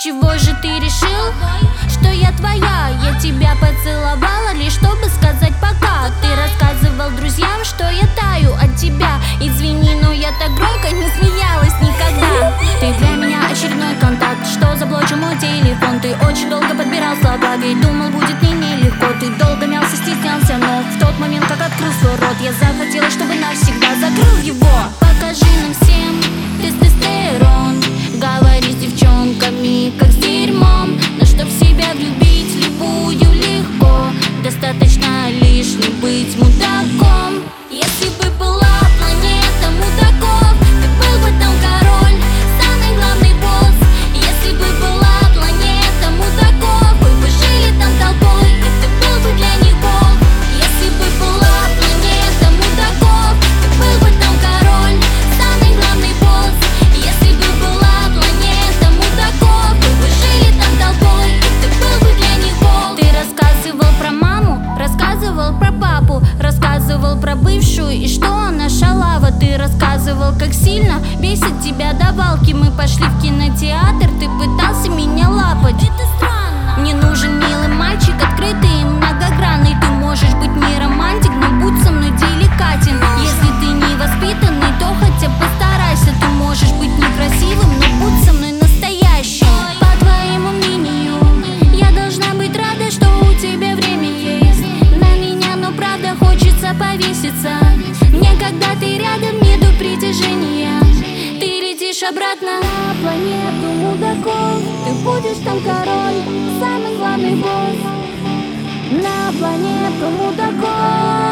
Чего же ты решил, что я твоя? Я тебя поцеловала лишь чтобы сказать пока. Ты рассказывал друзьям, что я таю от тебя. Извини, но я так громко не смеялась никогда. Ты для меня очередной контакт, что заблочил мой телефон. Ты очень долго подбирал слова, ведь думал, будет мне нелегко. Ты долго мялся, стеснялся, но в тот момент, как открыл свой рот, я захотела, чтобы навсегда закрыл его. Покажи нам всем тестостерон, говори с девчонками, как с дерьмом. Но чтоб в себя влюбить любую легко, достаточно лишь не быть мудаком. Если бы была планета мудаков, ты был бы там король, самый главный босс. Если бы была планета мудаков, вы бы жили там толпой, и ты был бы для них бог. Если бы была планета мудаков, ты был бы там король, самый главный босс. Если бы была планета мудаков, вы бы жили там толпой, и ты был бы для них бог. Ты рассказывал про маму, рассказывал про папу, рассказывал про бывшую и что она шалава. Ты рассказывал, как сильно бесит тебя давалки. Мы пошли в кинотеатр, ты пытался меня лапать. Это странно. Мне нужен милый мальчик, открытый и многогранный. Ты можешь быть не романтик, но будь со мной деликатен. Если ты не воспитанный, то хотя бы постарайся. Ты можешь быть некрасивым, но будь со мной настоящим. По твоему мнению, я должна быть рада, что у тебя время есть на меня, но правда хочется повеситься. Мне, когда ты рядом, нету притяжения. Ты летишь обратно на планету мудаков. Ты будешь там король, самый главный босс. На планету мудаков.